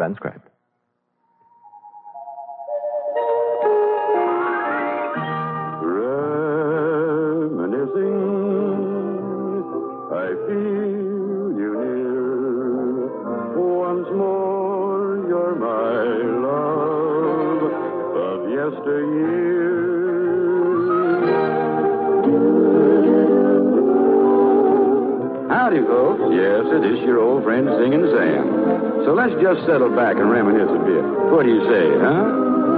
Transcribed. I feel you near. Once more, you're my love of yesteryear. Howdy, folks. Yes, it is your old friend Singing Sam. So let's just settle back and reminisce a bit. What do you say, huh?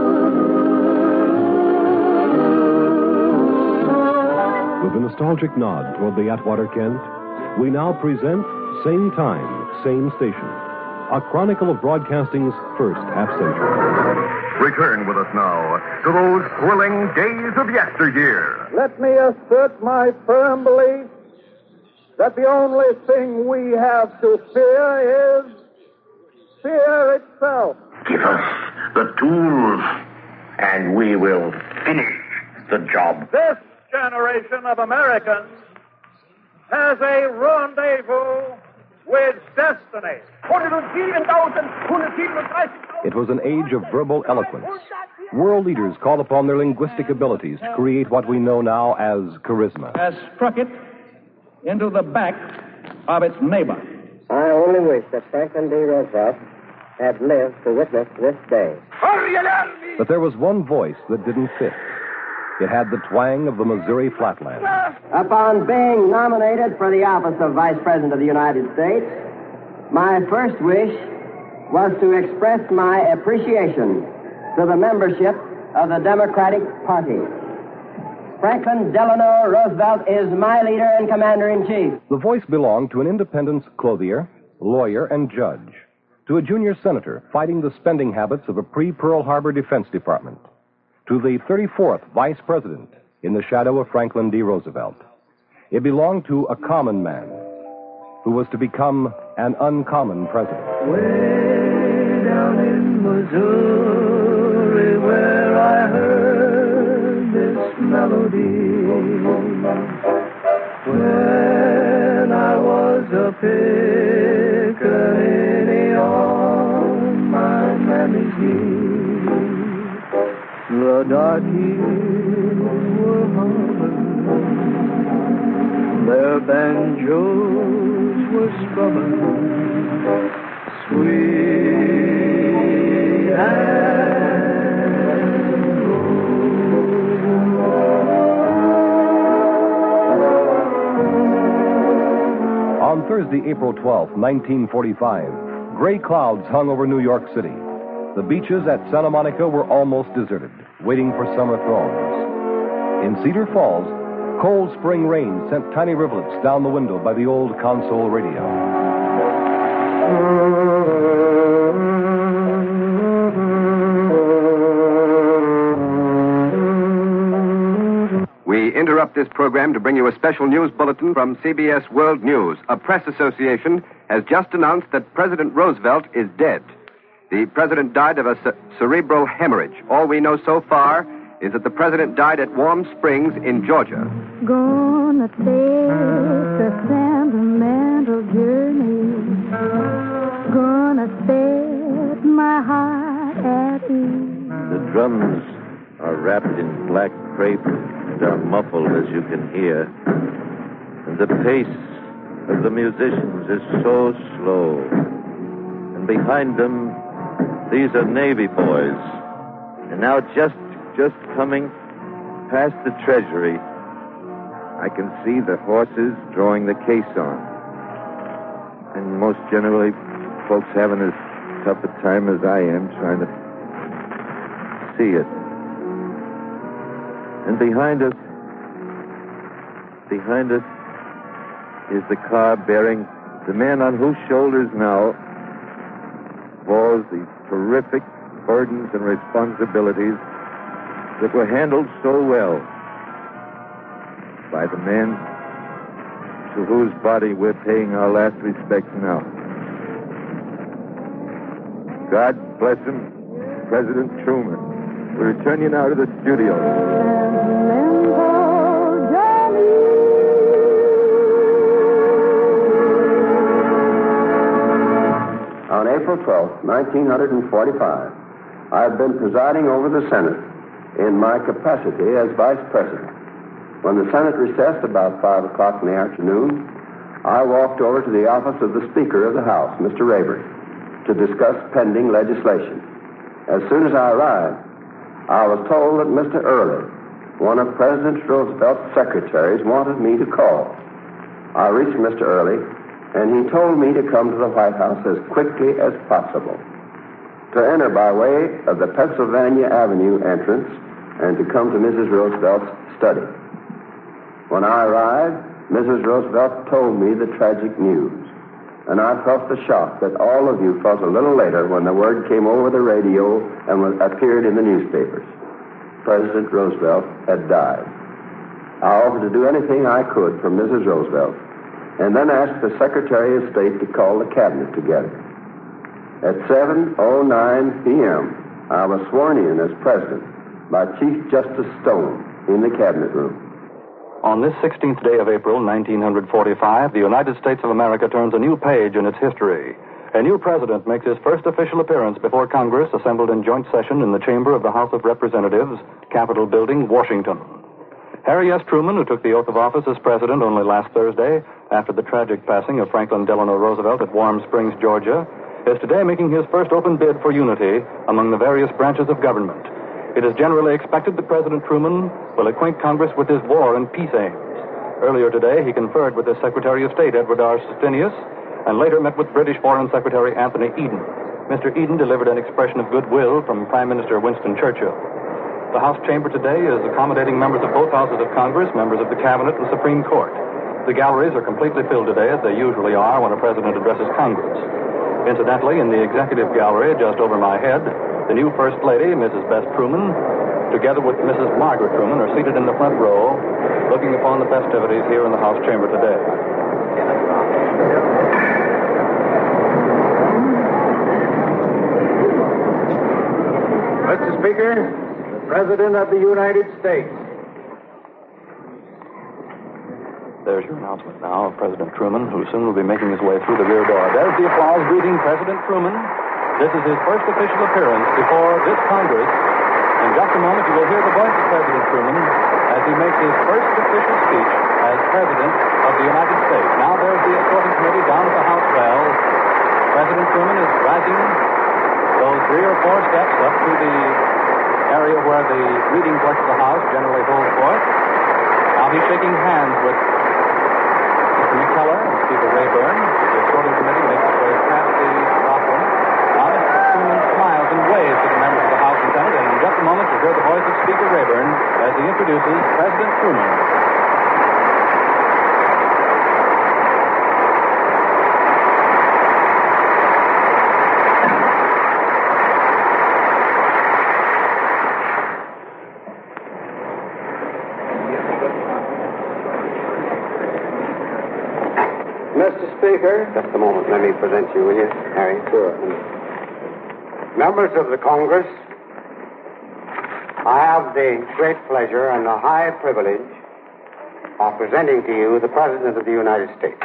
With a nostalgic nod toward the Atwater Kent, we now present Same Time, Same Station, a chronicle of broadcasting's first half-century. Return with us now to those thrilling days of yesteryear. Let me assert my firm belief that the only thing we have to fear is fear itself. Give us the tools, and we will finish the job. This generation of Americans has a rendezvous with destiny. It was an age of verbal eloquence. World leaders called upon their linguistic abilities to create what we know now as charisma. Has struck it into the back of its neighbor. I only wish that Franklin D. Roosevelt had lived to witness this day. But there was one voice that didn't fit. It had the twang of the Missouri flatlands. Upon being nominated for the office of Vice President of the United States, my first wish was to express my appreciation to the membership of the Democratic Party. Franklin Delano Roosevelt is my leader and commander-in-chief. The voice belonged to an independence clothier, lawyer, and judge, to a junior senator fighting the spending habits of a pre-Pearl Harbor Defense Department, to the 34th Vice President in the shadow of Franklin D. Roosevelt. It belonged to a common man who was to become an uncommon president. Way down in Missouri where I heard this melody when I was a pickaninny on my mammy's knee. The darkies were humming, their banjos were strumming, sweet and low. On Thursday, April 12, 1945, gray clouds hung over New York City. The beaches at Santa Monica were almost deserted, waiting for summer thrones. In Cedar Falls, cold spring rain sent tiny rivulets down the window by the old console radio. We interrupt this program to bring you a special news bulletin from CBS World News. A press association has just announced that President Roosevelt is dead. The president died of a cerebral hemorrhage. All we know so far is that the president died at Warm Springs in Georgia. Gonna take a sentimental journey. Gonna set my heart at ease. The drums are wrapped in black crepe and are muffled, as you can hear. And the pace of the musicians is so slow. And behind them, these are Navy boys. And now just coming past the Treasury, I can see the horses drawing the caisson. And most generally, folks having as tough a time as I am trying to see it. And behind us is the car bearing the man on whose shoulders now falls the terrific burdens and responsibilities that were handled so well by the man to whose body we're paying our last respects now. God bless him, President Truman. We return you now to the studio. On April 12, 1945, I had been presiding over the Senate in my capacity as Vice President. When the Senate recessed about 5 o'clock in the afternoon, I walked over to the office of the Speaker of the House, Mr. Rayburn, to discuss pending legislation. As soon as I arrived, I was told that Mr. Early, one of President Roosevelt's secretaries, wanted me to call. I reached Mr. Early, and he told me to come to the White House as quickly as possible, to enter by way of the Pennsylvania Avenue entrance and to come to Mrs. Roosevelt's study. When I arrived, Mrs. Roosevelt told me the tragic news, and I felt the shock that all of you felt a little later when the word came over the radio and appeared in the newspapers. President Roosevelt had died. I offered to do anything I could for Mrs. Roosevelt, and then asked the Secretary of State to call the Cabinet together. At 7:09 p.m., I was sworn in as President by Chief Justice Stone in the Cabinet room. On this 16th day of April, 1945, the United States of America turns a new page in its history. A new president makes his first official appearance before Congress, assembled in joint session in the chamber of the House of Representatives, Capitol Building, Washington. Harry S. Truman, who took the oath of office as president only last Thursday, after the tragic passing of Franklin Delano Roosevelt at Warm Springs, Georgia, is today making his first open bid for unity among the various branches of government. It is generally expected that President Truman will acquaint Congress with his war and peace aims. Earlier today, he conferred with his Secretary of State, Edward R. Stettinius, and later met with British Foreign Secretary Anthony Eden. Mr. Eden delivered an expression of goodwill from Prime Minister Winston Churchill. The House chamber today is accommodating members of both houses of Congress, members of the Cabinet, and Supreme Court. The galleries are completely filled today, as they usually are when a president addresses Congress. Incidentally, in the executive gallery just over my head, the new First Lady, Mrs. Bess Truman, together with Mrs. Margaret Truman, are seated in the front row, looking upon the festivities here in the House chamber today. Mr. Speaker, the President of the United States. There's your announcement now of President Truman, who soon will be making his way through the rear door. There's the applause greeting President Truman. This is his first official appearance before this Congress. In just a moment, you will hear the voice of President Truman as he makes his first official speech as President of the United States. Now there's the escorting committee down at the House well. President Truman is rising those 3 or 4 steps up to the area where the reading porch of the House generally holds forth. Now he's shaking hands with Mr. McKellar and Speaker Rayburn. The escorting committee makes its way past the rostrum. Now Mr. Truman smiles and waves to the members of the House and Senate, and in just a moment you'll hear the voice of Speaker Rayburn as he introduces President Truman. Mr. Speaker. Just a moment. Let me present you, will you, Harry? Sure. Members of the Congress, I have the great pleasure and the high privilege of presenting to you the President of the United States.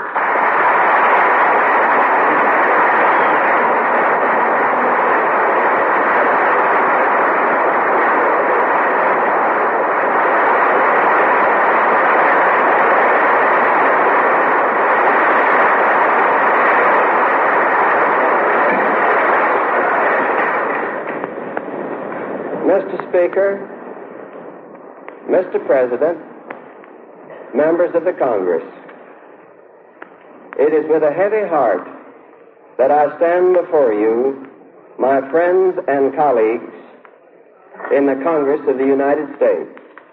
Mr. Speaker, Mr. President, members of the Congress, it is with a heavy heart that I stand before you, my friends and colleagues in the Congress of the United States.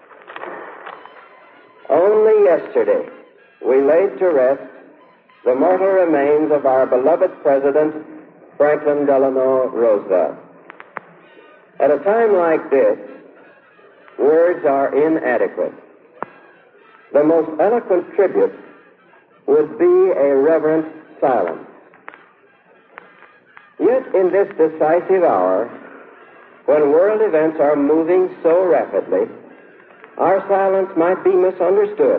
Only yesterday, we laid to rest the mortal remains of our beloved President, Franklin Delano Roosevelt. At a time like this, words are inadequate. The most eloquent tribute would be a reverent silence. Yet in this decisive hour, when world events are moving so rapidly, our silence might be misunderstood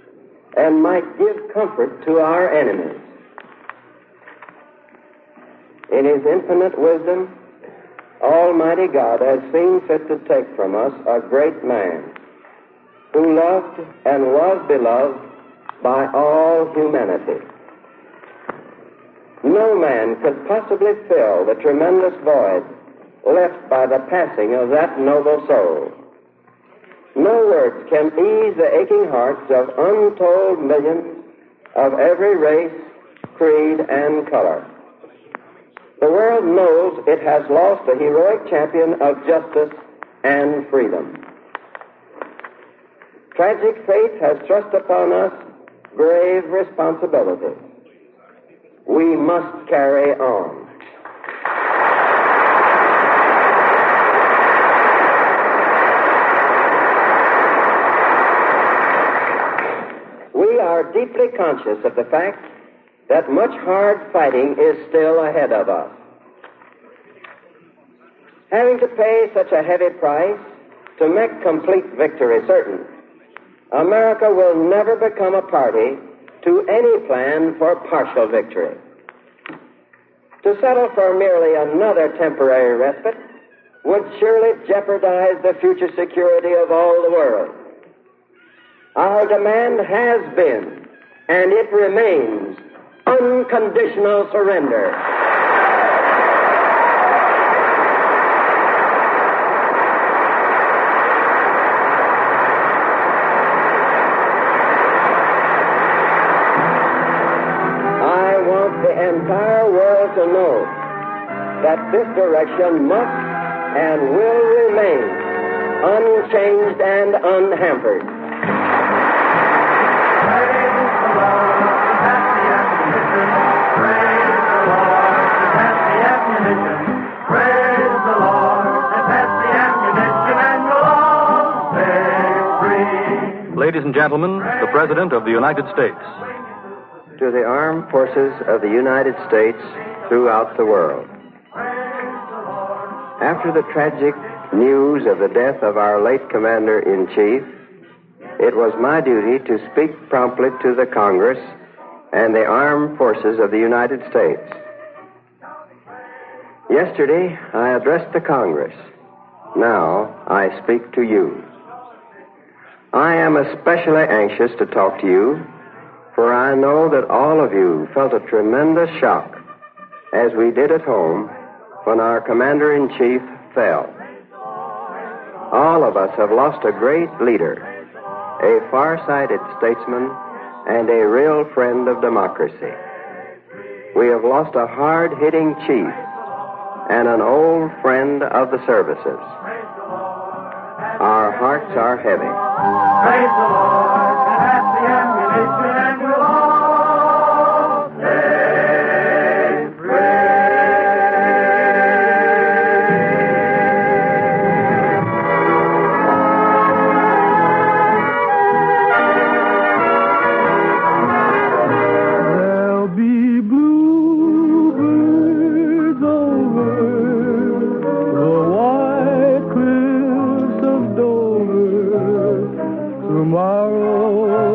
and might give comfort to our enemies. In his infinite wisdom, Almighty God has seen fit to take from us a great man who loved and was beloved by all humanity. No man could possibly fill the tremendous void left by the passing of that noble soul. No words can ease the aching hearts of untold millions of every race, creed, and color. The world knows it has lost a heroic champion of justice and freedom. Tragic fate has thrust upon us grave responsibility. We must carry on. We are deeply conscious of the fact that much hard fighting is still ahead of us. Having to pay such a heavy price to make complete victory certain, America will never become a party to any plan for partial victory. To settle for merely another temporary respite would surely jeopardize the future security of all the world. Our demand has been, and it remains, unconditional surrender. I want the entire world to know that this direction must and will remain unchanged and unhampered. Ladies and gentlemen, the President of the United States. To the armed forces of the United States throughout the world. After the tragic news of the death of our late Commander-in-Chief, it was my duty to speak promptly to the Congress and the armed forces of the United States. Yesterday, I addressed the Congress. Now, I speak to you. I am especially anxious to talk to you, for I know that all of you felt a tremendous shock, as we did at home, when our Commander-in-Chief fell. All of us have lost a great leader, a far-sighted statesman, and a real friend of democracy. We have lost a hard-hitting chief and an old friend of the services. Our hearts are heavy. Praise the Lord, and that's the ammunition, and we'll all say praise. There'll be bluebirds over the white cliffs of Dover tomorrow.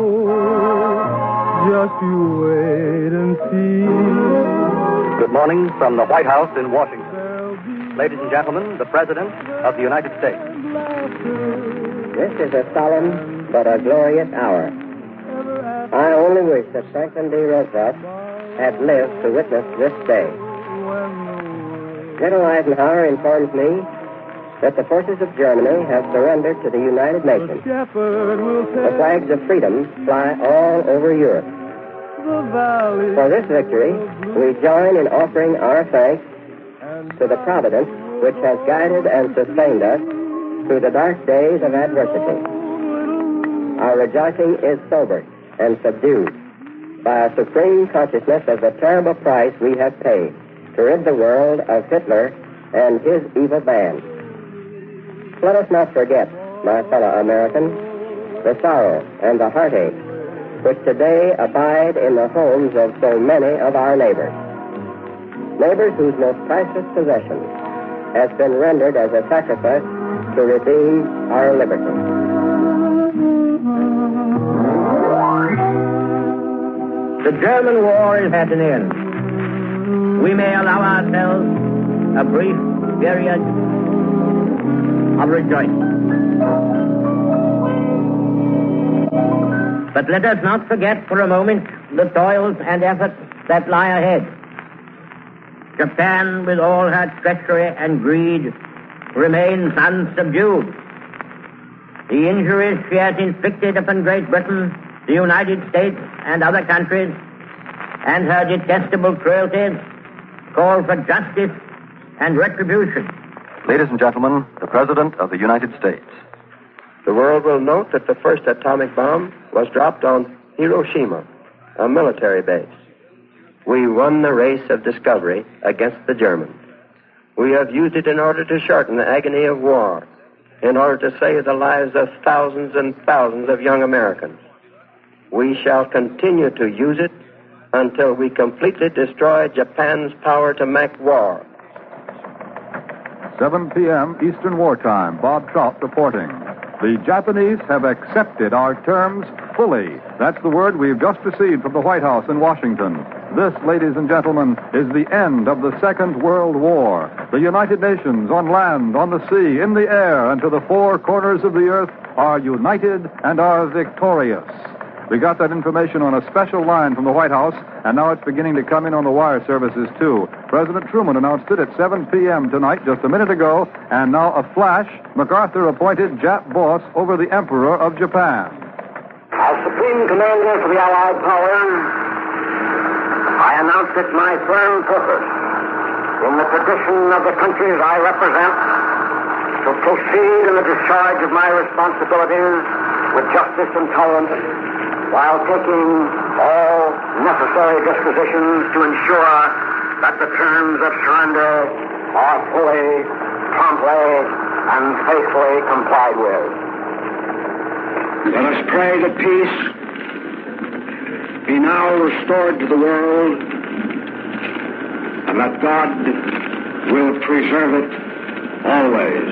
Just you wait and see. Good morning from the White House in Washington. Ladies and gentlemen, the President of the United States. This is a solemn but a glorious hour. I only wish that Franklin D. Roosevelt had lived to witness this day. General Eisenhower informs me that the forces of Germany have surrendered to the United Nations. The flags of freedom fly all over Europe. For this victory, we join in offering our thanks to the Providence which has guided and sustained us through the dark days of adversity. Our rejoicing is sobered and subdued by a supreme consciousness of the terrible price we have paid to rid the world of Hitler and his evil band. Let us not forget, my fellow Americans, the sorrow and the heartache which today abide in the homes of so many of our neighbors. Neighbors whose most priceless possession has been rendered as a sacrifice to redeem our liberty. The German war is at an end. we may allow ourselves a brief period of rejoicing. But let us not forget for a moment the toils and efforts that lie ahead. Japan, with all her treachery and greed, remains unsubdued. The injuries she has inflicted upon Great Britain, the United States, and other countries, and her detestable cruelties call for justice and retribution. Ladies and gentlemen, the President of the United States. The world will note that the first atomic bomb was dropped on Hiroshima, a military base. We won the race of discovery against the Germans. We have used it in order to shorten the agony of war, in order to save the lives of thousands and thousands of young Americans. We shall continue to use it until we completely destroy Japan's power to make war. 7 p.m. Eastern Wartime. Bob Trout reporting. The Japanese have accepted our terms fully. That's the word we've just received from the White House in Washington. This, ladies and gentlemen, is the end of the Second World War. The United Nations, on land, on the sea, in the air, and to the four corners of the earth, are united and are victorious. We got that information on a special line from the White House, and now it's beginning to come in on the wire services, too. President Truman announced it at 7 p.m. tonight, just a minute ago, and now a flash, MacArthur appointed Jap boss over the Emperor of Japan. As Supreme Commander for the Allied power, I announce it my firm purpose, in the tradition of the countries I represent, to proceed in the discharge of my responsibilities with justice and tolerance, while taking all necessary dispositions to ensure that the terms of surrender are fully, promptly, and faithfully complied with. Let us pray that peace be now restored to the world, and that God will preserve it always.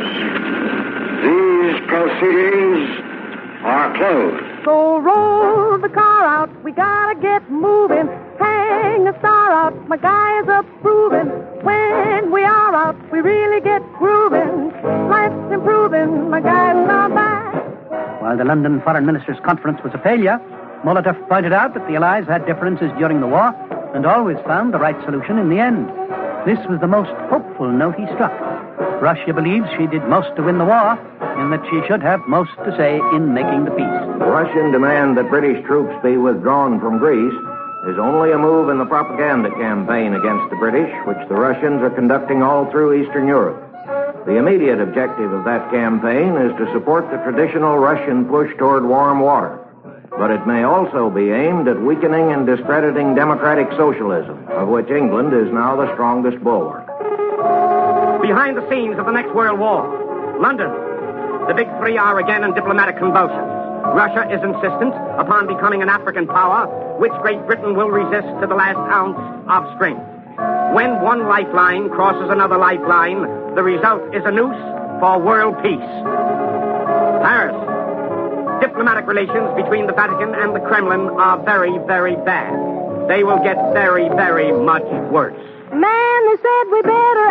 These proceedings are closed. So roll the car out, we gotta get moving. Hang a star out, my guys are proving. When we are out, we really get grooving. Life's improving, my guys are back. While the London Foreign Ministers' Conference was a failure, Molotov pointed out that the Allies had differences during the war and always found the right solution in the end. This was the most hopeful note he struck. Russia believes she did most to win the war, and that she should have most to say in making the peace. The Russian demand that British troops be withdrawn from Greece is only a move in the propaganda campaign against the British, which the Russians are conducting all through Eastern Europe. The immediate objective of that campaign is to support the traditional Russian push toward warm water. But it may also be aimed at weakening and discrediting democratic socialism, of which England is now the strongest bulwark. Behind the scenes of the next World War, London. The big three are again in diplomatic convulsions. Russia is insistent upon becoming an African power, which Great Britain will resist to the last ounce of strength. When one lifeline crosses another lifeline, the result is a noose for world peace. Paris. Diplomatic relations between the Vatican and the Kremlin are very, very bad. They will get very, very much worse. Man, they said we better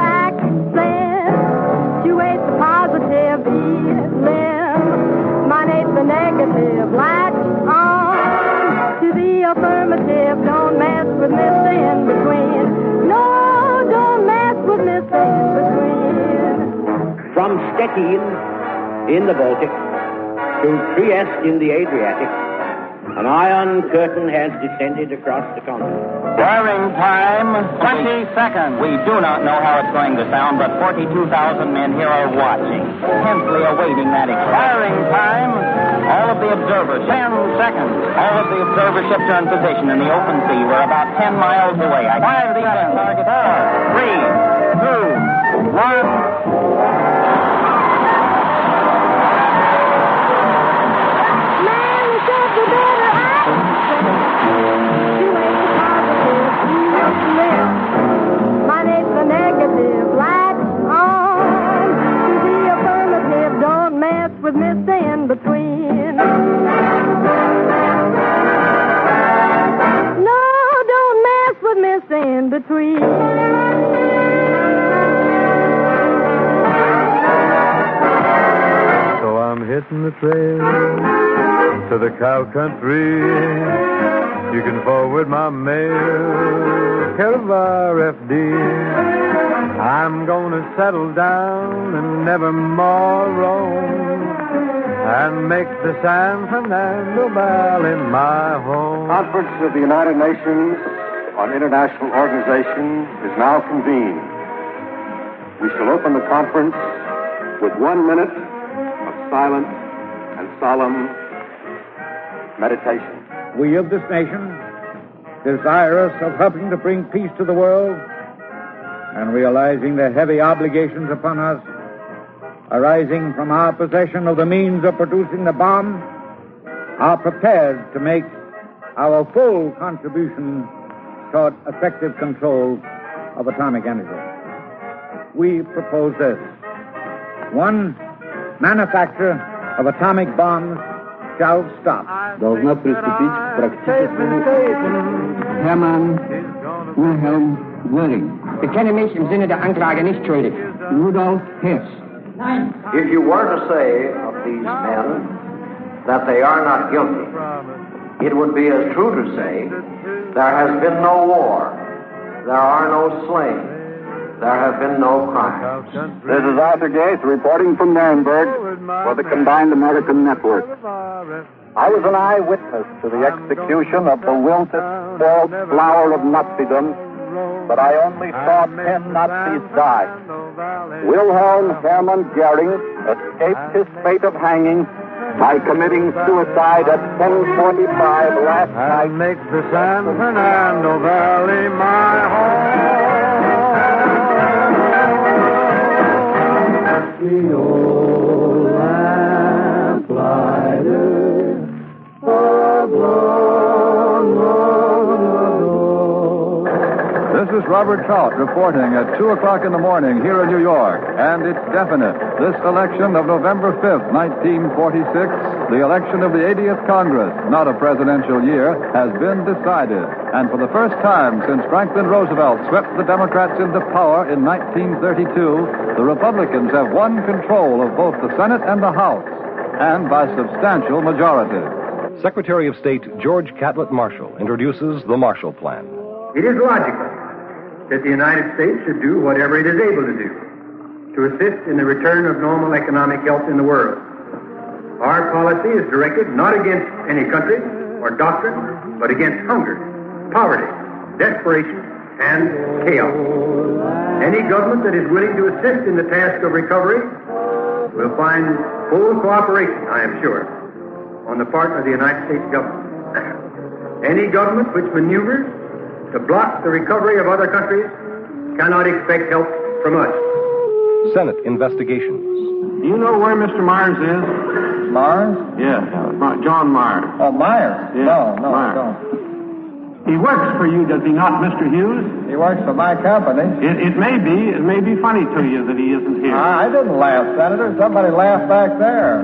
accentuate the positive feeling. Minate the negative, latch on to the affirmative. Don't mess with Mr. In Between. No, don't mess with Mr. In Between. From Stettin in the Baltic to Trieste in the Adriatic, an iron curtain has descended across the continent. Firing time, 20 seconds. We do not know how it's going to sound, but 42,000 men here are watching, intensely awaiting that expiring time. All of the observers, 10 seconds. All of the observer ships are in position in the open sea. We're about 10 miles away. I fire the gun. Target 4, 3, 2, 1. With Mr. In Between. No, don't mess with Mr. In Between. the trail to the cow country. You can forward my mail, care of RFD. I'm gonna settle down and never more roam, and make the San Fernando Valley my home. Conference of the United Nations on International Organization is now convened. We shall open the conference with 1 minute of silent and solemn meditation. We of this nation, desirous of helping to bring peace to the world, and realizing the heavy obligations upon us arising from our possession of the means of producing the bomb, are prepared to make our full contribution toward effective control of atomic energy. We propose this. 1, manufacture of atomic bombs shall stop. Должна приступить к практическому Hermann Wilhelm Göring. Bekenne mich im Sinne der Anklage nicht schuldig. Rudolf Hess. If you were to say of these men that they are not guilty, it would be as true to say there has been no war, there are no slain, there have been no crimes. This is Arthur Gates reporting from Nuremberg for the Combined American Network. I was an eyewitness to the execution of the wilted, spoiled flower of Nazism, but I only saw 10 Nazis die. Wilhelm Hermann Göring escaped his fate of hanging by committing suicide at 10:45 last night. And make the San Fernando Valley my home. The old lamplighter of long, long ago. This is Robert Trout reporting at 2 o'clock in the morning here in New York, and it's definite. This election of November 5th, 1946, the election of the 80th Congress, not a presidential year, has been decided. And for the first time since Franklin Roosevelt swept the Democrats into power in 1932, the Republicans have won control of both the Senate and the House, and by substantial majorities. Secretary of State George Catlett Marshall introduces the Marshall Plan. It is logical that the United States should do whatever it is able to do to assist in the return of normal economic health in the world. Our policy is directed not against any country or doctrine, but against hunger, poverty, desperation, and chaos. Any government that is willing to assist in the task of recovery will find full cooperation, I am sure, on the part of the United States government. Any government which maneuvers to block the recovery of other countries cannot expect help from us. Senate investigations. Do you know where Mr. Myers is? Myers? Yes, John Myers. Oh, Myers? Yes, No, Myers. I don't. He works for you, does he not, Mr. Hughes? He works for my company. It may be funny to you that he isn't here. I didn't laugh, Senator. Somebody laughed back there.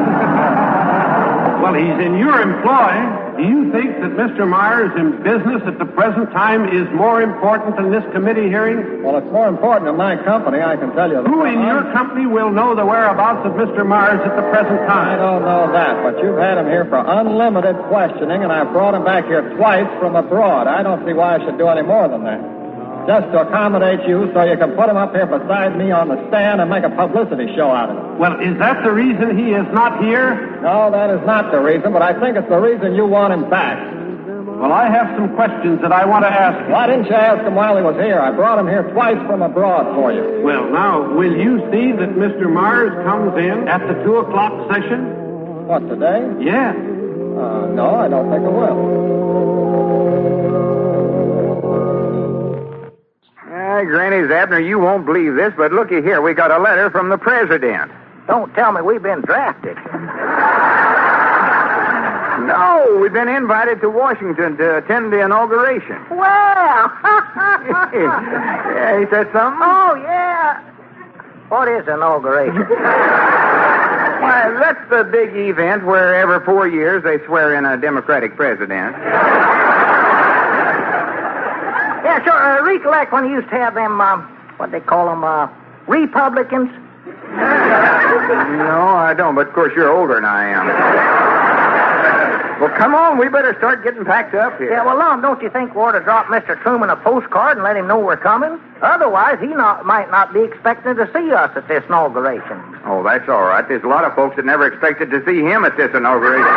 Well, he's in your employ. Do you think that Mr. Myers in business at the present time is more important than this committee hearing? Well, it's more important than my company, I can tell you. Who in your company will know the whereabouts of Mr. Myers at the present time? I don't know that, but you've had him here for unlimited questioning, and I've brought him back here twice from abroad. I don't see why I should do any more than that. Just to accommodate you so you can put him up here beside me on the stand and make a publicity show out of it. Well, is that the reason he is not here? No, that is not the reason, but I think it's the reason you want him back. Well, I have some questions that I want to ask him. Why didn't you ask him while he was here? I brought him here twice from abroad for you. Well, now, will you see that Mr. Myers comes in at the 2 o'clock session? What, today? Yeah. No, I don't think I will. Granny Zabner, you won't believe this, but looky here. We got a letter from the president. Don't tell me we've been drafted. No, we've been invited to Washington to attend the inauguration. Well. Yeah, he said something? Oh, yeah. What is inauguration? Why, that's the big event where every 4 years they swear in a Democratic president. Yeah, sure. Recollect when you used to have them, what they call them, Republicans No, I don't, but of course you're older than I am. Well, come on, we better start getting packed up here. Yeah, well, Lum, don't you think we ought to drop Mr. Truman a postcard and let him know we're coming? Otherwise, he might not be expecting to see us at this inauguration. Oh, that's all right. There's a lot of folks that never expected to see him at this inauguration.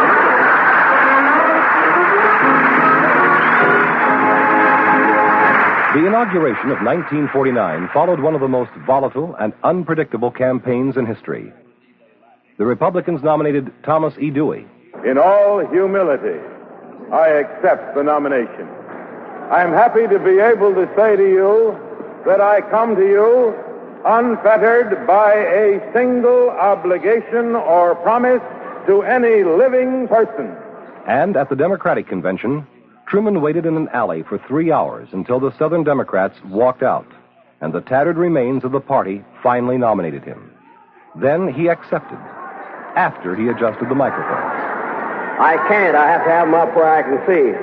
The inauguration of 1949 followed one of the most volatile and unpredictable campaigns in history. The Republicans nominated Thomas E. Dewey. In all humility, I accept the nomination. I am happy to be able to say to you that I come to you unfettered by a single obligation or promise to any living person. And at the Democratic convention, Truman waited in an alley for 3 hours until the Southern Democrats walked out, and the tattered remains of the party finally nominated him. Then he accepted, after he adjusted the microphone. I can't. I have to have them up where I can see.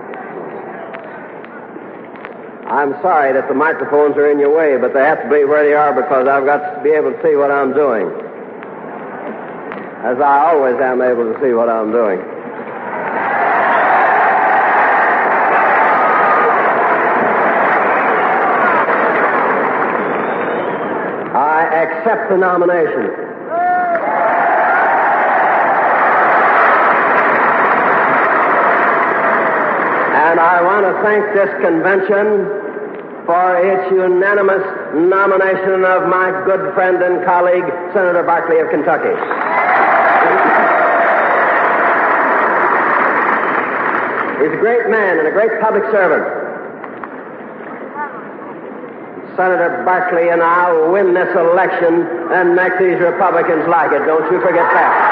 I'm sorry that the microphones are in your way, but they have to be where they are because I've got to be able to see what I'm doing. As I always am able to see what I'm doing. I accept the nomination. And I want to thank this convention for its unanimous nomination of my good friend and colleague, Senator Barkley of Kentucky. He's a great man and a great public servant. Senator Barkley and I will win this election and make these Republicans like it. Don't you forget that.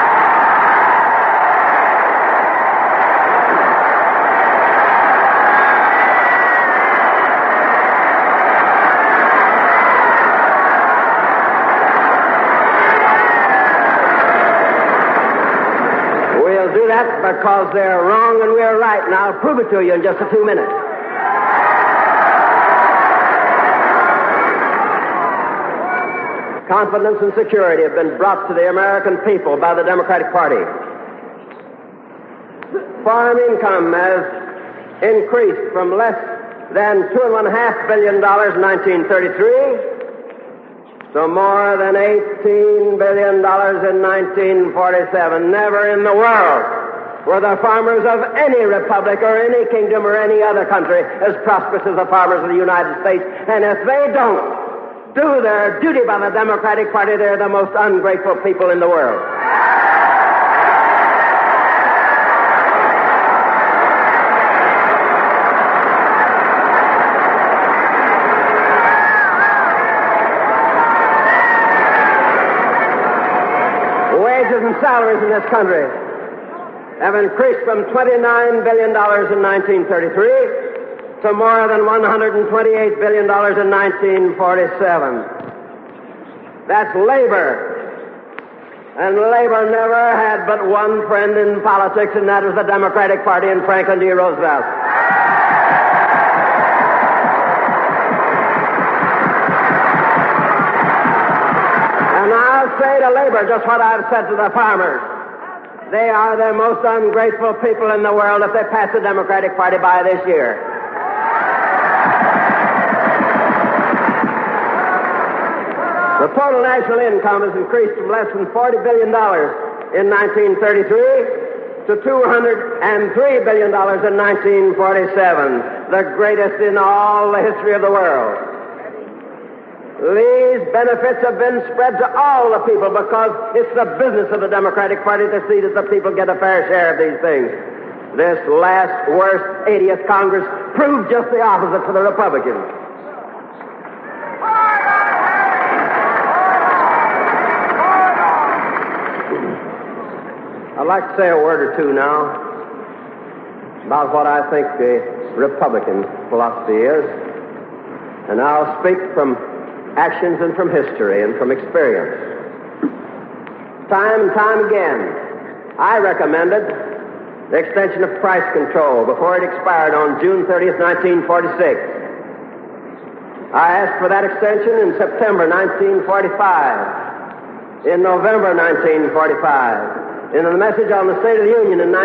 Because they're wrong and we're right, and I'll prove it to you in just a few minutes. Confidence and security have been brought to the American people by the Democratic Party. Farm income has increased from less than $2.5 billion in 1933 to more than $18 billion in 1947. Never in the world were the farmers of any republic or any kingdom or any other country as prosperous as the farmers of the United States. And if they don't do their duty by the Democratic Party, they're the most ungrateful people in the world. Wages and salaries in this country have increased from $29 billion in 1933 to more than $128 billion in 1947. That's labor. And labor never had but one friend in politics, and that was the Democratic Party and Franklin D. Roosevelt. And I'll say to labor just what I've said to the farmers. They are the most ungrateful people in the world if they pass the Democratic Party by this year. The total national income has increased from less than $40 billion in 1933 to $203 billion in 1947, the greatest in all the history of the world. These benefits have been spread to all the people because it's the business of the Democratic Party to see that the people get a fair share of these things. This last, worst, 80th Congress proved just the opposite for the Republicans. I'd like to say a word or two now about what I think the Republican philosophy is. And I'll speak from actions and from history and from experience. Time and time again, I recommended the extension of price control before it expired on June 30th, 1946. I asked for that extension in September 1945. in November 1945, in the message on the State of the Union in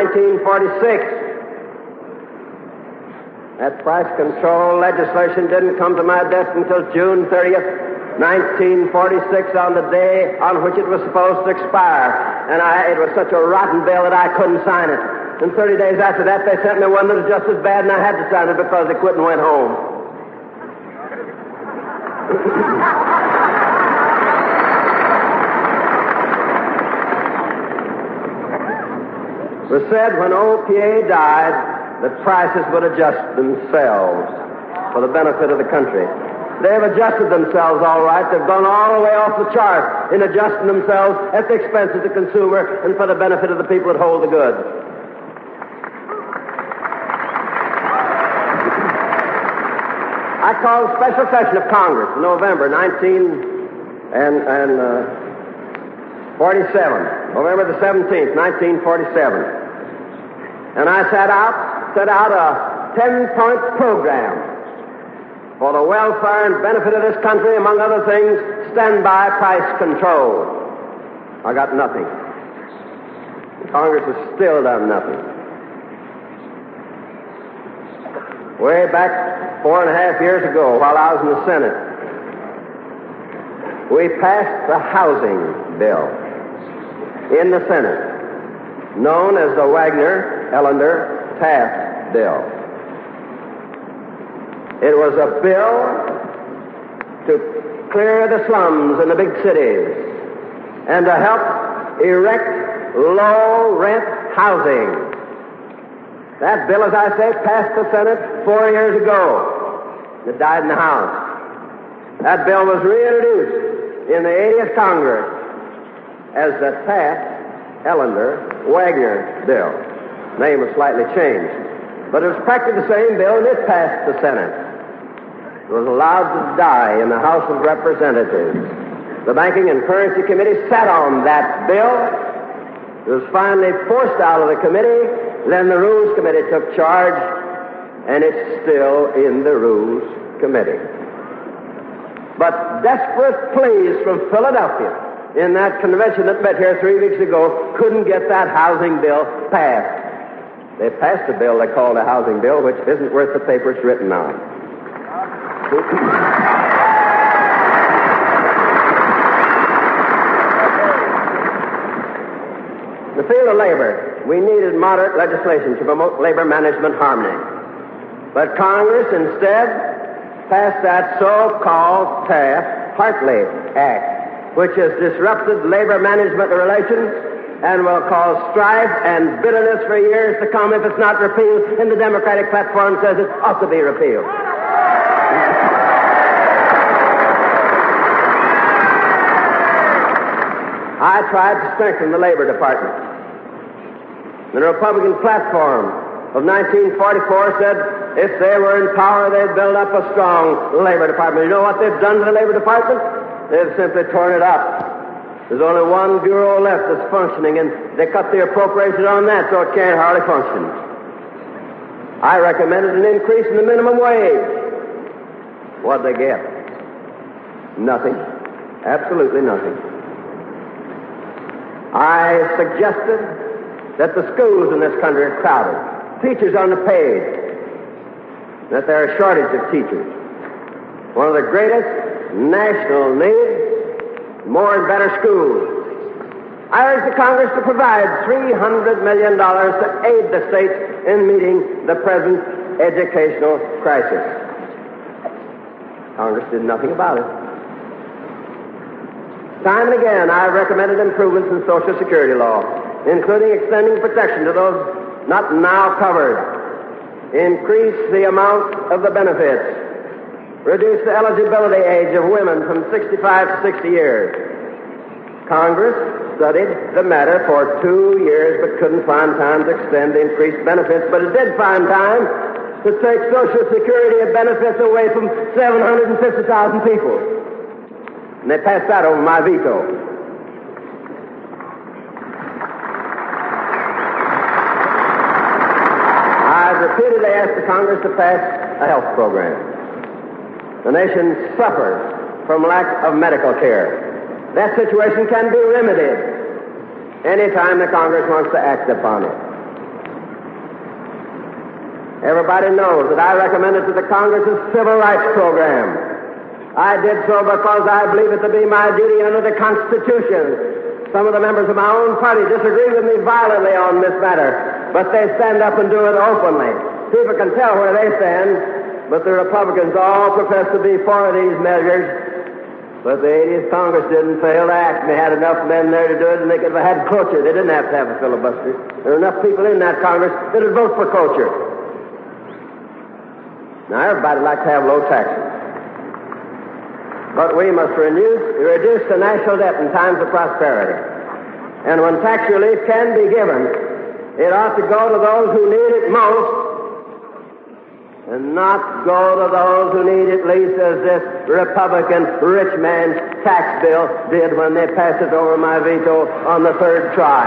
1946. That price control legislation didn't come to my desk until June 30th, 1946, on the day on which it was supposed to expire. And it was such a rotten bill that I couldn't sign it. And 30 days after that, they sent me one that was just as bad, and I had to sign it because they quit and went home. It was said when OPA died that prices would adjust themselves for the benefit of the country. They've adjusted themselves all right. They've gone all the way off the chart in adjusting themselves at the expense of the consumer and for the benefit of the people that hold the goods. I called a special session of Congress in November 1947, November the 17th, 1947. And I set out a 10-point program for the welfare and benefit of this country, among other things, standby price control. I got nothing. Congress has still done nothing. Way back 4.5 years ago, while I was in the Senate, we passed the housing bill in the Senate, known as the Wagner-Ellender-Taft bill. It was a bill to clear the slums in the big cities and to help erect low-rent housing. That bill, as I say, passed the Senate 4 years ago. It died in the House. That bill was reintroduced in the 80th Congress as the Taft-Ellender-Wagner bill. Name was slightly changed. But it was practically the same bill, and it passed the Senate. It was allowed to die in the House of Representatives. The Banking and Currency Committee sat on that bill. It was finally forced out of the committee. Then the Rules Committee took charge, and it's still in the Rules Committee. But desperate pleas from Philadelphia in that convention that met here 3 weeks ago couldn't get that housing bill passed. They passed a bill they called a housing bill, which isn't worth the paper it's written on. The field of labor, we needed moderate legislation to promote labor management harmony. But Congress instead passed that so-called Taft-Hartley Act, which has disrupted labor management relations and will cause strife and bitterness for years to come if it's not repealed, and the Democratic platform says it ought to be repealed. I tried to strengthen the Labor Department. The Republican platform of 1944 said if they were in power, they'd build up a strong Labor Department. You know what they've done to the Labor Department? They've simply torn it up. There's only one bureau left that's functioning, and they cut the appropriation on that, so it can't hardly function. I recommended an increase in the minimum wage. What'd they get? Nothing. Absolutely nothing. I suggested that the schools in this country are crowded, teachers underpaid, that there are a shortage of teachers. One of the greatest national needs, more and better schools. I urge the Congress to provide $300 million to aid the states in meeting the present educational crisis. Congress did nothing about it. Time and again, I recommended improvements in Social Security law, including extending protection to those not now covered, increase the amount of the benefits, reduce the eligibility age of women from 65 to 60 years. Congress studied the matter for 2 years but couldn't find time to extend the increased benefits, but it did find time to take Social Security benefits away from 750,000 people. And they passed that over my veto. I've repeatedly asked the Congress to pass a health program. The nation suffers from lack of medical care. that situation can be remedied anytime the Congress wants to act upon it. Everybody knows that I recommended to the Congress's civil rights program. I did so because I believe it to be my duty under the Constitution. Some of the members of my own party disagree with me violently on this matter, but they stand up and do it openly. People can tell where they stand, but the Republicans all profess to be for these measures. But the 80th Congress didn't fail to act. They had enough men there to do it, and they could have had cloture. They didn't have to have a filibuster. There were enough people in that Congress that would vote for cloture. Now, everybody would like to have low taxes. But we must reduce the national debt in times of prosperity. And when tax relief can be given, it ought to go to those who need it most, and not go to those who need it least, as this Republican rich man's tax bill did when they passed it over my veto on the third try.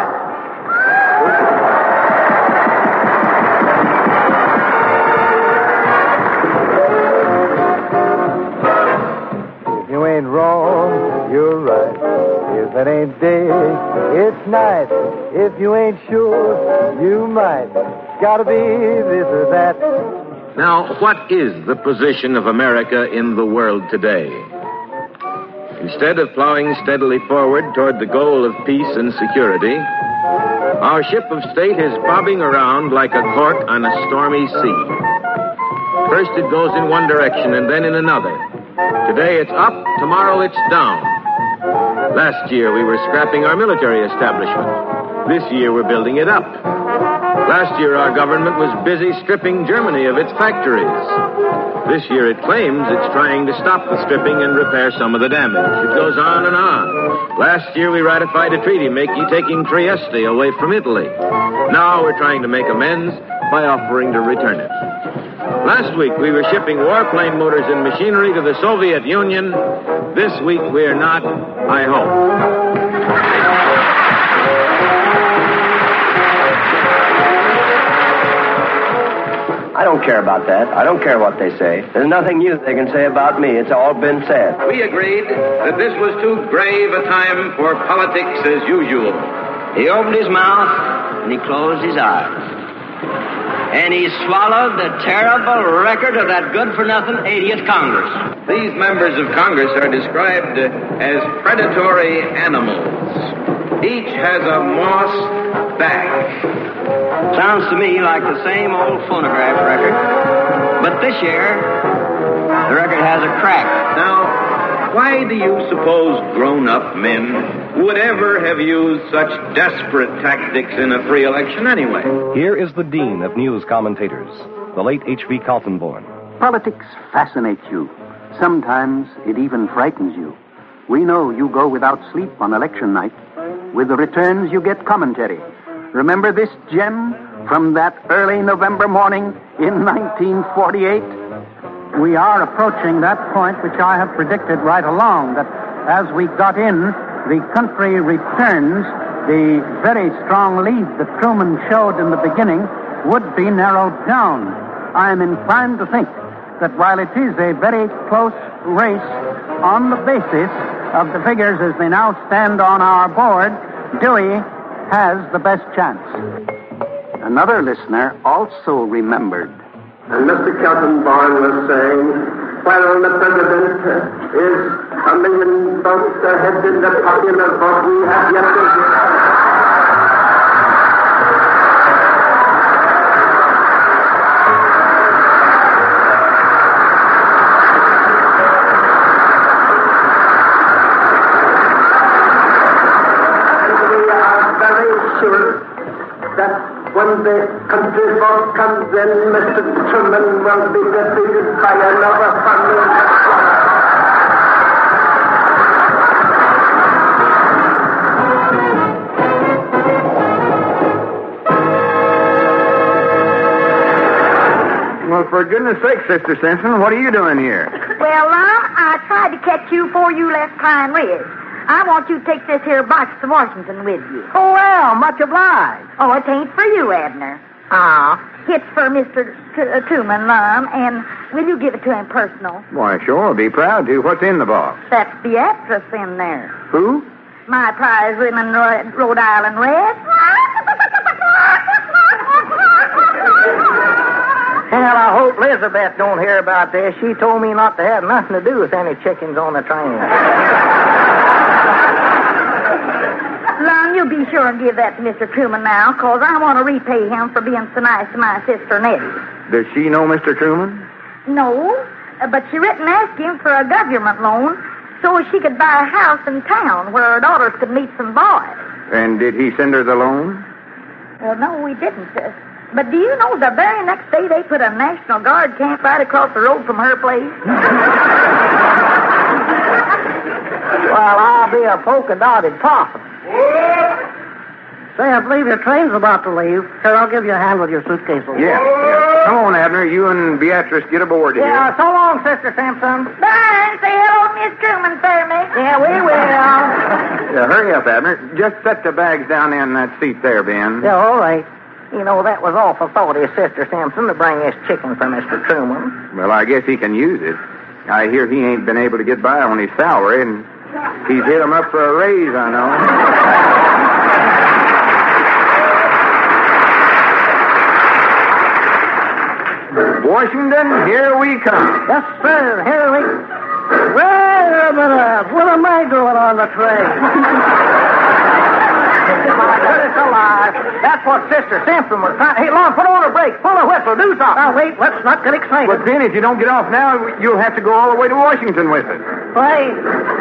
If you ain't wrong, you're right. If it ain't day, it's night. If you ain't sure, you might. Gotta be this or that. Now, what is the position of America in the world today? Instead of plowing steadily forward toward the goal of peace and security, our ship of state is bobbing around like a cork on a stormy sea. First it goes in one direction and then in another. Today it's up, tomorrow it's down. Last year we were scrapping our military establishment. This year we're building it up. Last year, our government was busy stripping Germany of its factories. This year, it claims it's trying to stop the stripping and repair some of the damage. It goes on and on. Last year, we ratified a treaty taking Trieste away from Italy. Now we're trying to make amends by offering to return it. Last week, we were shipping warplane motors and machinery to the Soviet Union. This week, we are not, I hope. I don't care about that. I don't care what they say. There's nothing new they can say about me. It's all been said. We agreed that this was too grave a time for politics as usual. He opened his mouth and he closed his eyes. And he swallowed the terrible record of that good-for-nothing 80th Congress. These members of Congress are described as predatory animals. Each has a moss back. Sounds to me like the same old phonograph record. But this year, the record has a crack. Now, why do you suppose grown-up men would ever have used such desperate tactics in a free election anyway? Here is the dean of news commentators, the late H.V. Kaltenborn. Politics fascinates you. Sometimes it even frightens you. We know you go without sleep on election night. With the returns, you get commentary. Remember this gem from that early November morning in 1948? We are approaching that point which I have predicted right along, that as we got in, the country returns, the very strong lead that Truman showed in the beginning would be narrowed down. I am inclined to think that while it is a very close race on the basis of the figures as they now stand on our board, Dewey has the best chance. Another listener also remembered. And Mr. Kaltenborn was saying, well, the president is a million votes ahead in the popular vote. We have yet to hear. When the country vote comes in, Mr. Truman will be defeated by another 100. Well, for goodness sake, Sister Simpson, what are you doing here? Well, Lum, I tried to catch you before you left Pine Ridge. I want you to take this here box to Washington with you. Oh, well, much obliged. Oh, it ain't for you, Abner. It's for Mr. Truman, Lum, and will you give it to him personal? Why, sure, I'll be proud to. What's in the box? That's Beatrice in there. Who? My prize women, Rhode Island Red. Well, I hope Elizabeth don't hear about this. She told me not to have nothing to do with any chickens on the train. Lum, you be sure and give that to Mr. Truman now, 'cause I want to repay him for being so nice to my sister Nettie. Does she know Mr. Truman? No, but she written asking him for a government loan so she could buy a house in town where her daughters could meet some boys. And did he send her the loan? Well, no, we didn't. But do you know the very next day they put a National Guard camp right across the road from her place? Well, I'll be a polka-dotted coffin. Say, I believe your train's about to leave. Sir, I'll give you a hand with your suitcase. Yeah. Come on, Abner. You and Beatrice get aboard here. Yeah, so long, Sister Simpson. Bye. Say hello to Miss Truman for me. Yeah, we will. Hurry up, Abner. Just set the bags down in that seat there, Ben. Yeah, all right. You know, that was awful thoughty of Sister Simpson to bring this chicken for Mr. Truman. Well, I guess he can use it. I hear he ain't been able to get by on his salary, and he's hit him up for a raise, I know. Washington, here we come. Yes, sir. Here we... Wait a minute. What am I doing on the train? My goodness alive. That's what Sister Simpson was trying... Hey, Lon, put on a brake. Pull a whistle. Do something. Now, wait. Let's not get excited. But, Ben, if you don't get off now, you'll have to go all the way to Washington with it. Wait.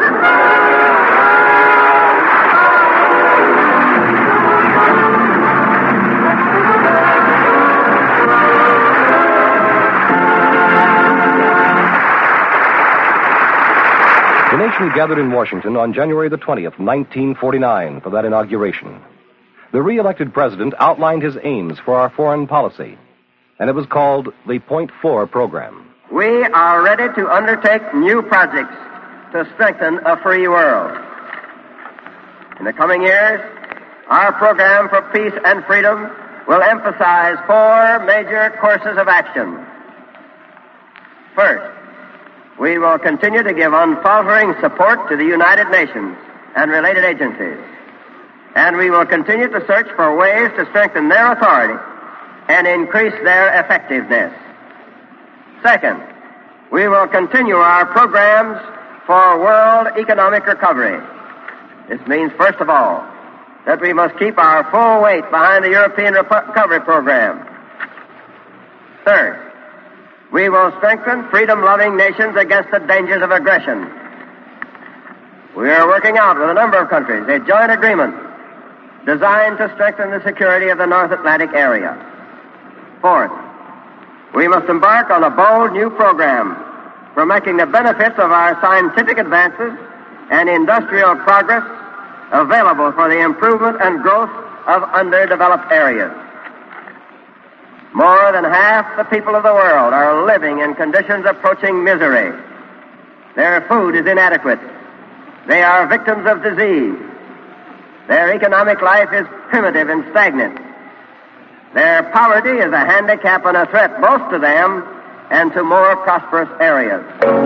The nation gathered in Washington on January the 20th, 1949, for that inauguration. The re-elected president outlined his aims for our foreign policy, and it was called the Point Four Program. We are ready to undertake new projects to strengthen a free world. In the coming years, our program for peace and freedom will emphasize four major courses of action. First, we will continue to give unfaltering support to the United Nations and related agencies. And we will continue to search for ways to strengthen their authority and increase their effectiveness. Second, we will continue our programs for world economic recovery. This means, first of all, that we must keep our full weight behind the European Recovery Program. Third, we will strengthen freedom-loving nations against the dangers of aggression. We are working out with a number of countries a joint agreement designed to strengthen the security of the North Atlantic area. Fourth, we must embark on a bold new program for making the benefits of our scientific advances and industrial progress available for the improvement and growth of underdeveloped areas. More than half the people of the world are living in conditions approaching misery. Their food is inadequate. They are victims of disease. Their economic life is primitive and stagnant. Their poverty is a handicap and a threat both to them and to more prosperous areas.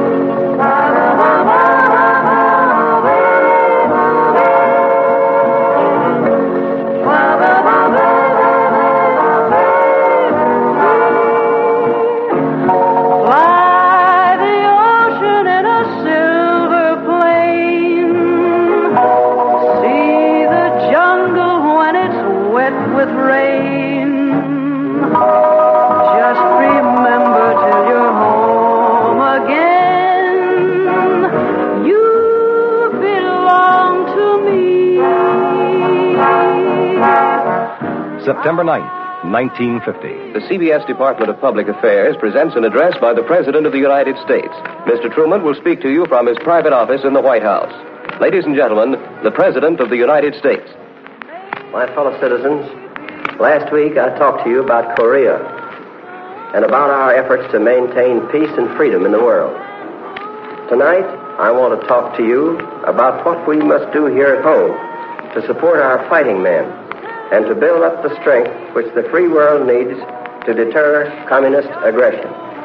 September 9th, 1950. The CBS Department of Public Affairs presents an address by the President of the United States. Mr. Truman will speak to you from his private office in the White House. Ladies and gentlemen, the President of the United States. My fellow citizens, last week I talked to you about Korea and about our efforts to maintain peace and freedom in the world. Tonight, I want to talk to you about what we must do here at home to support our fighting men and to build up the strength which the free world needs to deter communist aggression.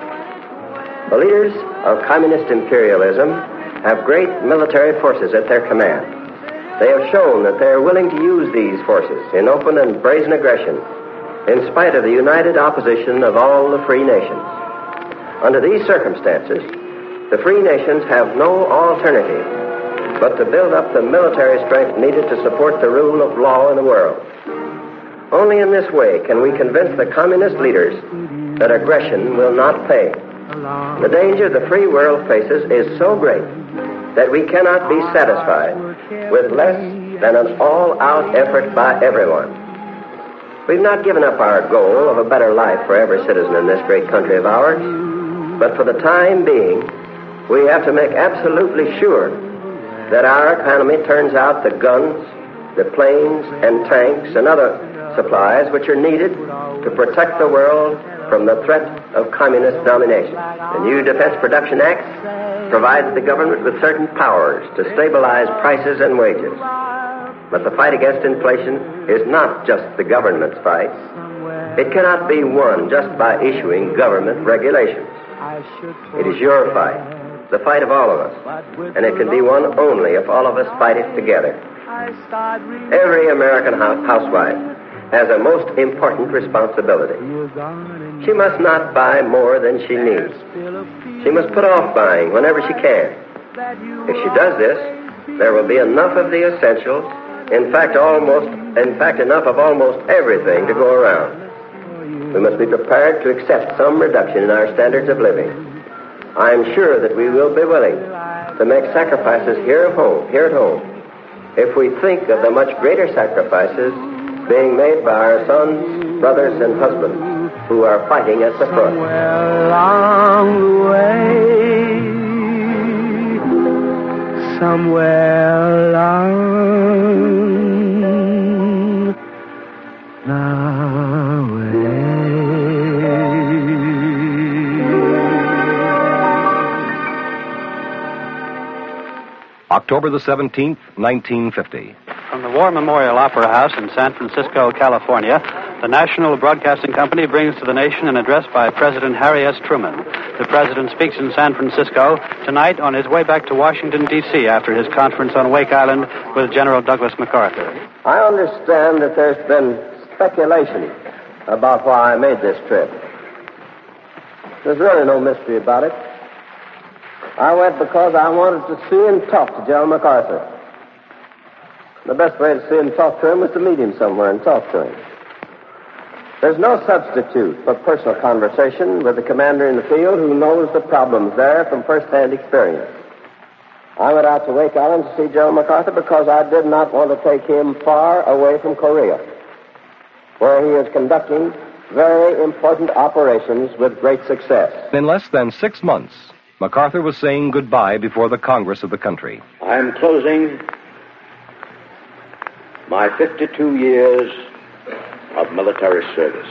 The leaders of communist imperialism have great military forces at their command. They have shown that they are willing to use these forces in open and brazen aggression in spite of the united opposition of all the free nations. Under these circumstances, the free nations have no alternative but to build up the military strength needed to support the rule of law in the world. Only in this way can we convince the communist leaders that aggression will not pay. The danger the free world faces is so great that we cannot be satisfied with less than an all-out effort by everyone. We've not given up our goal of a better life for every citizen in this great country of ours, but for the time being, we have to make absolutely sure that our economy turns out the guns, the planes and tanks and other supplies which are needed to protect the world from the threat of communist domination. The new Defense Production Act provides the government with certain powers to stabilize prices and wages. But the fight against inflation is not just the government's fight. It cannot be won just by issuing government regulations. It is your fight, the fight of all of us, and it can be won only if all of us fight it together. Every American housewife has a most important responsibility. She must not buy more than she needs. She must put off buying whenever she can. If she does this, there will be enough of the essentials, in fact, enough of almost everything to go around. We must be prepared to accept some reduction in our standards of living. I am sure that we will be willing to make sacrifices here at home, if we think of the much greater sacrifices being made by our sons, brothers, and husbands who are fighting at the front. Somewhere along the way. October the 17th, 1950. From the War Memorial Opera House in San Francisco, California, the National Broadcasting Company brings to the nation an address by President Harry S. Truman. The president speaks in San Francisco tonight on his way back to Washington, D.C. after his conference on Wake Island with General Douglas MacArthur. I understand that there's been speculation about why I made this trip. There's really no mystery about it. I went because I wanted to see and talk to General MacArthur. The best way to see and talk to him was to meet him somewhere and talk to him. There's no substitute for personal conversation with the commander in the field who knows the problems there from first-hand experience. I went out to Wake Island to see General MacArthur because I did not want to take him far away from Korea, where he is conducting very important operations with great success. In less than 6 months, MacArthur was saying goodbye before the Congress of the country. I am closing my 52 years of military service.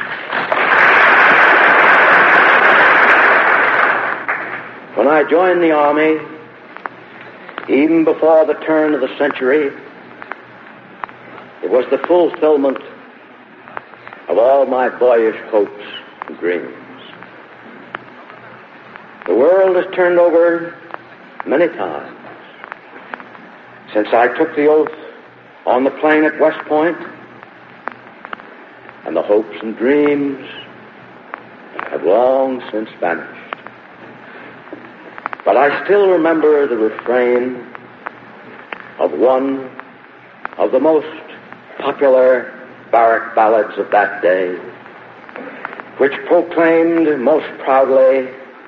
When I joined the Army, even before the turn of the century, it was the fulfillment of all my boyish hopes and dreams. The world has turned over many times since I took the oath on the plain at West Point, and the hopes and dreams have long since vanished. But I still remember the refrain of one of the most popular barrack ballads of that day, which proclaimed most proudly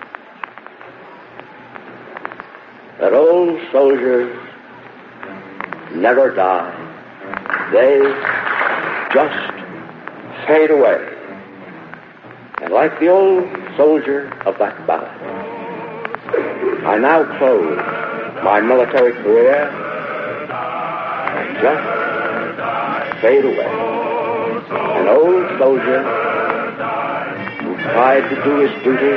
that old soldiers never die. They just fade away. And like the old soldier of that ballad, I now close my military career and just fade away. An old soldier who tried to do his duty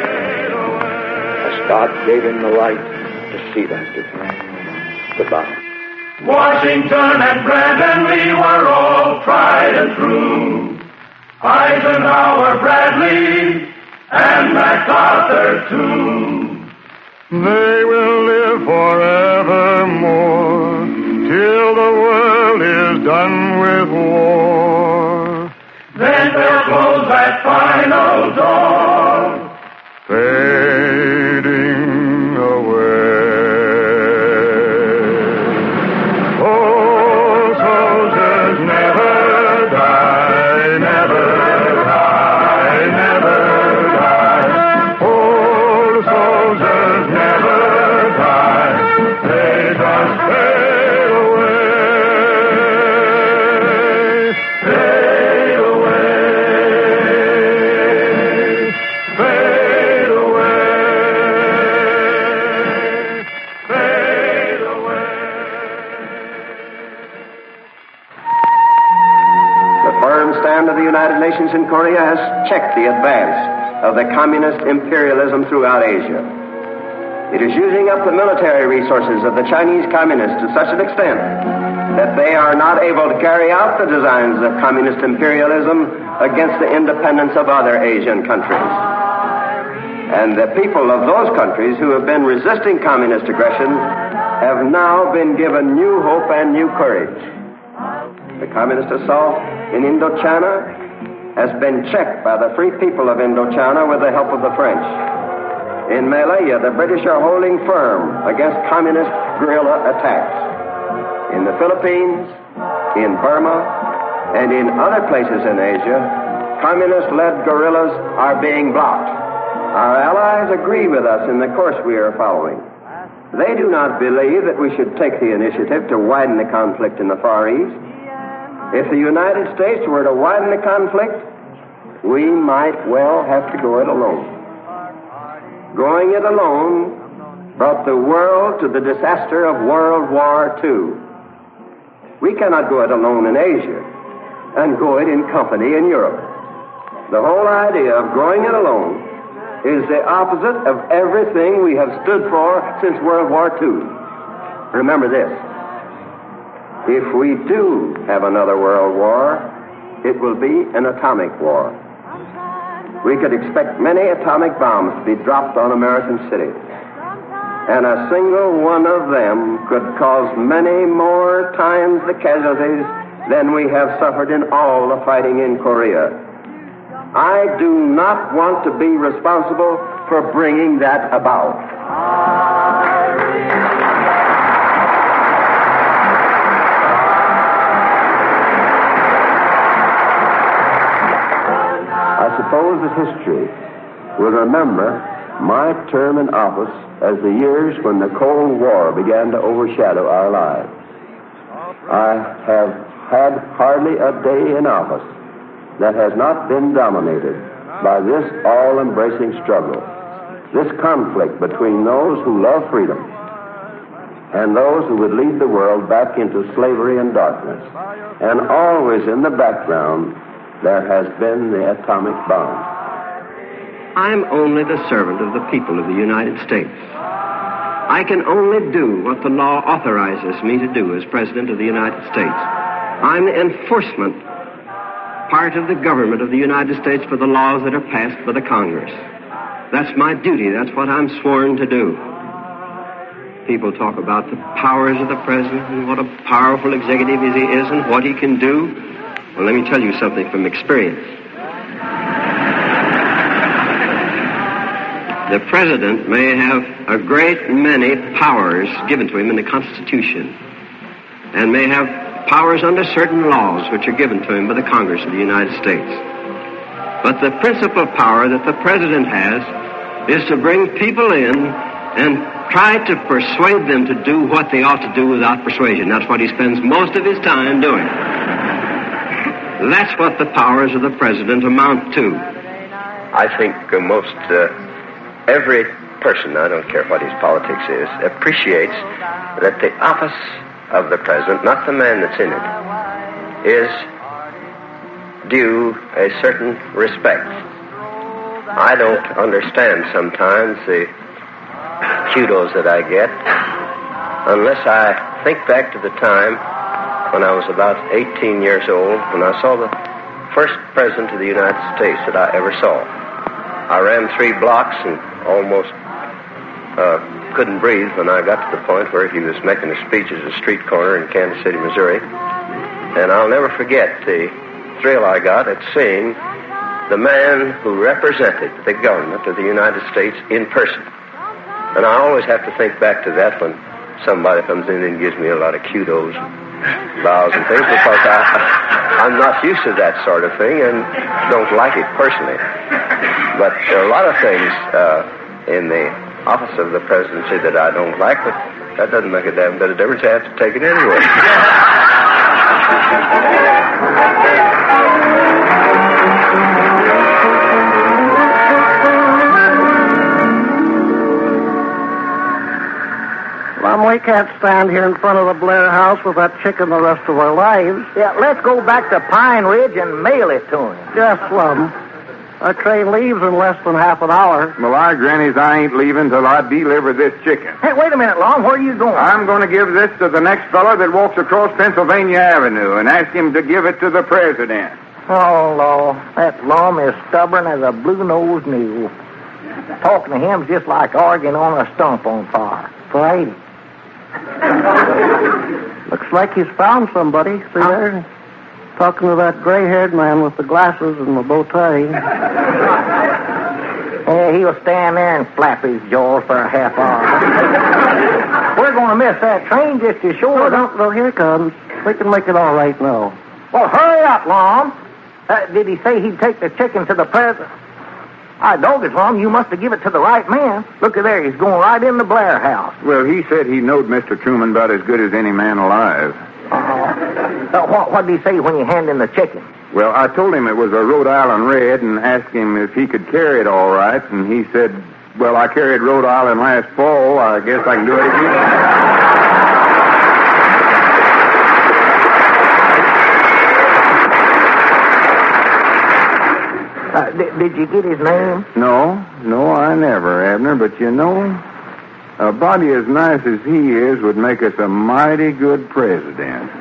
as God gave him the right to see that duty. Goodbye. Washington and Grant and Lee were all tried and true. Eisenhower, Bradley, and MacArthur, too. They will live forevermore till the world is done with war. Then they'll close that final door, fading away. Oh, soldiers, never die, never die, never die. Old soldiers never die, they just fade away, fade away, fade away, fade away. The firm stand of the United Nations in Korea has checked the advance of the communist imperialism throughout Asia. It is using up the military resources of the Chinese communists to such an extent that they are not able to carry out the designs of communist imperialism against the independence of other Asian countries. And the people of those countries who have been resisting communist aggression have now been given new hope and new courage. The communist assault in Indochina has been checked by the free people of Indochina with the help of the French. In Malaya, the British are holding firm against communist guerrilla attacks. In the Philippines, in Burma, and in other places in Asia, communist-led guerrillas are being blocked. Our allies agree with us in the course we are following. They do not believe that we should take the initiative to widen the conflict in the Far East. If the United States were to widen the conflict, we might well have to go it alone. Going it alone brought the world to the disaster of World War II. We cannot go it alone in Asia and go it in company in Europe. The whole idea of going it alone is the opposite of everything we have stood for since World War II. Remember this. If we do have another world war, it will be an atomic war. We could expect many atomic bombs to be dropped on American cities. And a single one of them could cause many more times the casualties than we have suffered in all the fighting in Korea. I do not want to be responsible for bringing that about. I suppose that history will remember my term in office as the years when the Cold War began to overshadow our lives. I have had hardly a day in office that has not been dominated by this all-embracing struggle, this conflict between those who love freedom and those who would lead the world back into slavery and darkness. And always in the background, there has been the atomic bomb. I'm only the servant of the people of the United States. I can only do what the law authorizes me to do as President of the United States. I'm the enforcement part of the government of the United States for the laws that are passed by the Congress. That's my duty. That's what I'm sworn to do. People talk about the powers of the President and what a powerful executive he is and what he can do. Well, let me tell you something from experience. The President may have a great many powers given to him in the Constitution and may have powers under certain laws which are given to him by the Congress of the United States. But the principal power that the President has is to bring people in and try to persuade them to do what they ought to do without persuasion. That's what he spends most of his time doing. That's what the powers of the President amount to. I think most every person, I don't care what his politics is, appreciates that the office of the President, not the man that's in it, is due a certain respect. I don't understand sometimes the kudos that I get unless I think back to the time when I was about 18 years old, when I saw the first president of the United States that I ever saw. I ran 3 blocks and almost couldn't breathe when I got to the point where he was making a speech at a street corner in Kansas City, Missouri. And I'll never forget the thrill I got at seeing the man who represented the government of the United States in person. And I always have to think back to that when somebody comes in and gives me a lot of kudos, bows and things, because I'm not used to that sort of thing and don't like it personally. But there are a lot of things in the office of the presidency that I don't like, but that doesn't make a damn bit of difference. I have to take it anyway. Mom, we can't stand here in front of the Blair house with that chicken the rest of our lives. Yeah, let's go back to Pine Ridge and mail it to him. Yes, Lum. Our train leaves in less than half an hour. Well, our grannies, I ain't leaving till I deliver this chicken. Hey, wait a minute, Lum. Where are you going? I'm going to give this to the next fellow that walks across Pennsylvania Avenue and ask him to give it to the president. Oh, Lord. That Lum is stubborn as a blue-nosed mule. Talking to him's just like arguing on a stump on fire. For 80. Looks like he's found somebody. See there? Talking to that gray-haired man with the glasses and the bow tie. Yeah, he'll stand there and flap his jaws for a half hour. We're going to miss that train just as sure. No, here it comes. We can make it all right now. Well, hurry up, Lum. Did he say he'd take the chicken to the president? I dog it, Lum. You must have given it to the right man. Look at there. He's going right in the Blair house. Well, he said he knowed Mr. Truman about as good as any man alive. What did he say when you handed him the chicken? Well, I told him it was a Rhode Island Red and asked him if he could carry it all right, and he said, well, I carried Rhode Island last fall. I guess I can do it again. Did you get his name? No, I never, Abner, but you know, a body as nice as he is would make us a mighty good president.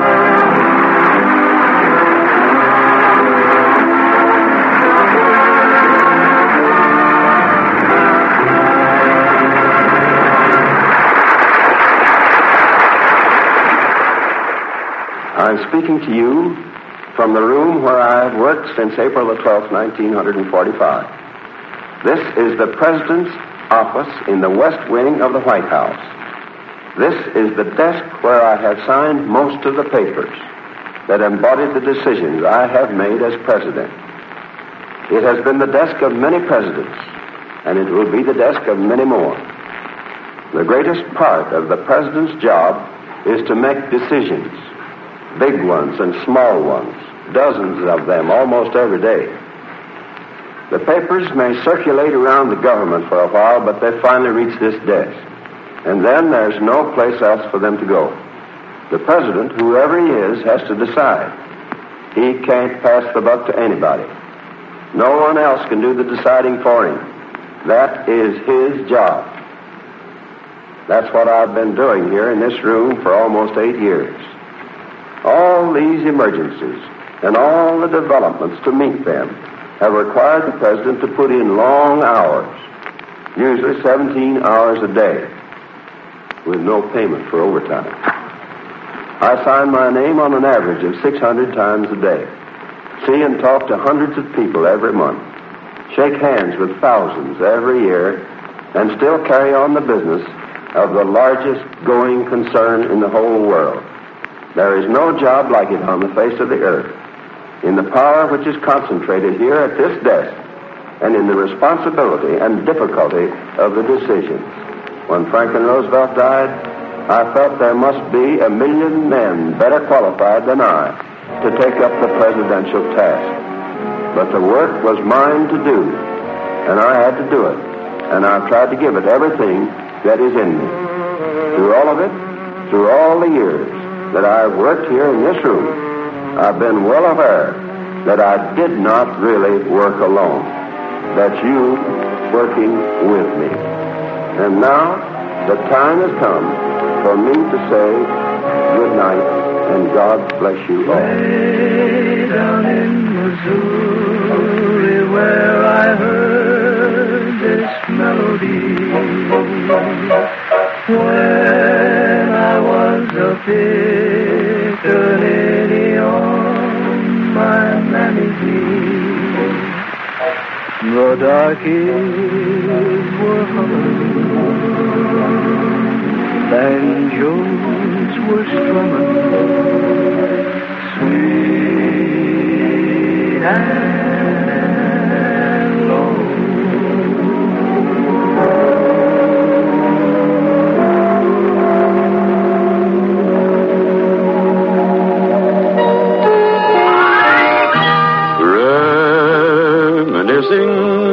I'm speaking to you from the room where I have worked since April the 12th, 1945. This is the President's office in the West Wing of the White House. This is the desk where I have signed most of the papers that embodied the decisions I have made as President. It has been the desk of many presidents, and it will be the desk of many more. The greatest part of the President's job is to make decisions, big ones and small ones, dozens of them almost every day. The papers may circulate around the government for a while, but they finally reach this desk. And then there's no place else for them to go. The president, whoever he is, has to decide. He can't pass the buck to anybody. No one else can do the deciding for him. That is his job. That's what I've been doing here in this room for almost 8 years. All these emergencies and all the developments to meet them have required the president to put in long hours, usually 17 hours a day, with no payment for overtime. I sign my name on an average of 600 times a day, see and talk to hundreds of people every month, shake hands with thousands every year, and still carry on the business of the largest going concern in the whole world. There is no job like it on the face of the earth. In the power which is concentrated here at this desk, and in the responsibility and difficulty of the decisions. When Franklin Roosevelt died, I felt there must be 1 million men better qualified than I to take up the presidential task. But the work was mine to do, and I had to do it, and I've tried to give it everything that is in me. Through all of it, through all the years that I've worked here in this room, I've been well aware that I did not really work alone, that you working with me. And now the time has come for me to say good night and God bless you all. Way down in Missouri where I heard this melody when I was a pickaninny on my mammy's knee. The darkies were humming, banjos were strumming, sweet and low. Reminiscing,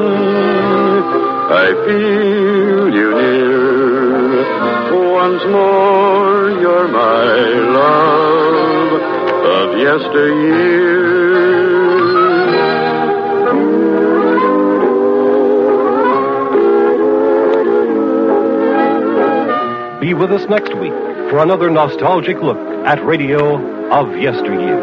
I feel you near. Once more, you're my love of yesteryear. Be with us next week for another nostalgic look at radio of yesteryear.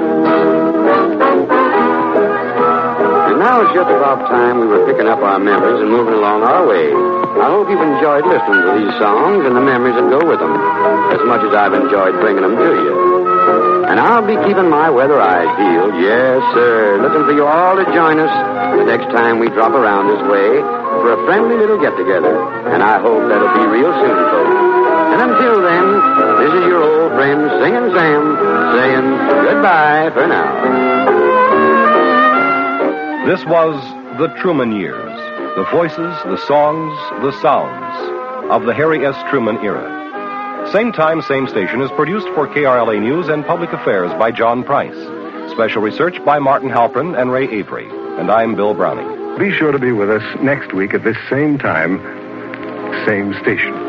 And now it's just about time we were picking up our memories and moving along our way. I hope you've enjoyed listening to these songs and the memories that go with them, as much as I've enjoyed bringing them to you. And I'll be keeping my weather eyes peeled, yes, sir, looking for you all to join us the next time we drop around this way for a friendly little get-together. And I hope that'll be real soon, folks. And until then, this is your old friend Singin' Sam saying goodbye for now. This was The Truman Years. The voices, the songs, the sounds of the Harry S. Truman era. Same time, same station is produced for KRLA News and Public Affairs by John Price. Special research by Martin Halprin and Ray Avery. And I'm Bill Browning. Be sure to be with us next week at this same time, same station.